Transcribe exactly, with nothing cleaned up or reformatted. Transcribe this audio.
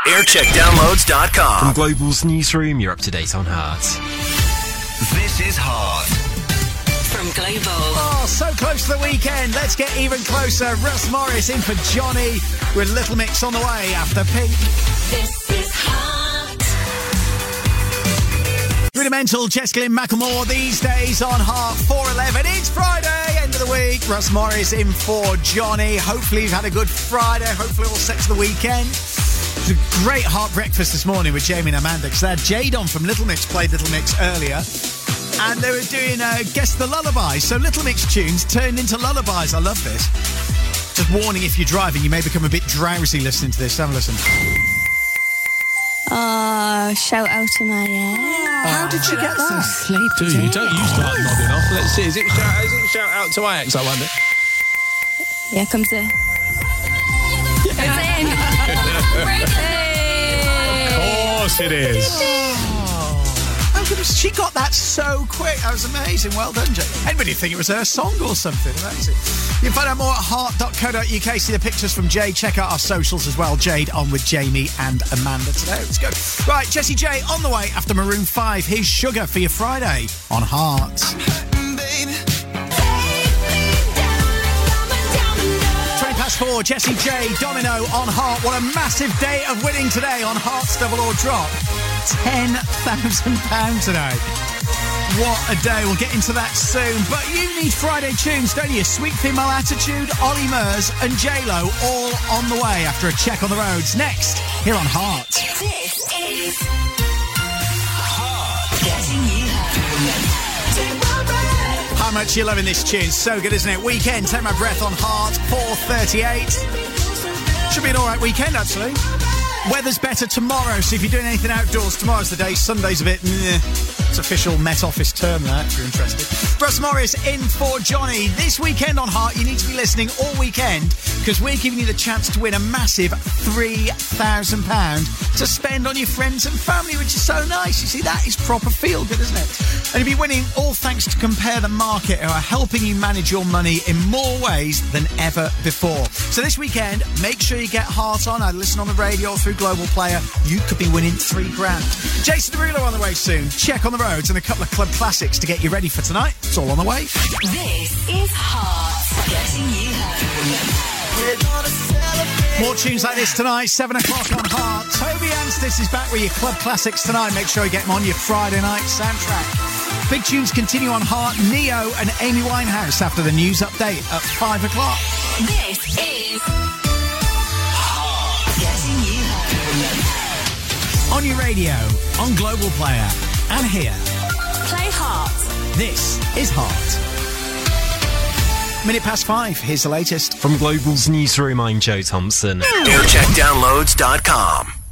aircheck downloads dot com. From Global's newsroom, you're up to date on Heart. This is Heart. From Global. Oh, so close to the weekend. Let's get even closer. Russ Morris in for Johnny with Little Mix on the way after Pink. This is Heart. Rudimental, Jessica Lynn Macklemore these days on Heart four eleven. It's Friday, end of the week. Russ Morris in for Johnny. Hopefully you've had a good Friday. Hopefully all set to the weekend. It was a great Heart breakfast this morning with Jamie and Amanda because they had Jade on from Little Mix, played Little Mix earlier. And they were doing uh, Guess the Lullabies. So Little Mix tunes turned into lullabies. I love this. Just warning, if you're driving, you may become a bit drowsy listening to this. Have a listen. Oh, shout out to my ex. How did you get that? Sleep Do you? Don't you start nodding off. Let's see. Is it shout, is it shout out to my ex, I wonder? Yeah, comes in. Comes in. Of course it is. She got that so quick. That was amazing. Well done, Jade. Anybody think it was her song or something? Amazing. You can find out more at heart dot co dot uk. See the pictures from Jade. Check out our socials as well. Jade on with Jamie and Amanda today. Let's go. Right, Jessie J on the way after Maroon five. Here's Sugar for your Friday on Heart. twenty past four, Jessie J, Domino on Heart. What a massive day of winning today on Heart's Double or Drop. ten thousand pounds today. What a day. We'll get into that soon. But you need Friday tunes, don't you? Sweet Female Attitude, Ollie Murs and J-Lo all on the way after a check on the roads. Next, here on Heart. This is Heart. Getting you home. How much you're loving this tune. So good, isn't it? Weekend, Take My Breath on Heart, four thirty-eight. Should be an all right weekend, actually. Weather's better tomorrow, so if you're doing anything outdoors, tomorrow's the day. Sunday's a bit meh. It's official Met Office term, that, if you're interested. Russ Morris in for Johnny. This weekend on Heart, you need to be listening all weekend because we're giving you the chance to win a massive three thousand pounds to spend on your friends and family, which is so nice. You see, that is proper feel-good, isn't it? And you'll be winning all thanks to Compare the Market, who are helping you manage your money in more ways than ever before. So this weekend, make sure you get Heart on. I listen on the radio or through Global Player. You could be winning three grand. Jason Derulo on the way soon. Check on the roads and a couple of club classics to get you ready for tonight. It's all on the way. This is Heart. Getting you home. More tunes like this tonight, seven o'clock on Heart. Toby Anstis is back with your club classics tonight. Make sure you get them on your Friday night soundtrack. Big tunes continue on Heart. Neo and Amy Winehouse after the news update at five o'clock. This is Heart. Getting you home. On your radio, on Global Player, and here. Play Heart. This is Heart. Minute past five, here's the latest. From Global's newsroom, I'm Joe Thompson. aircheck downloads dot com.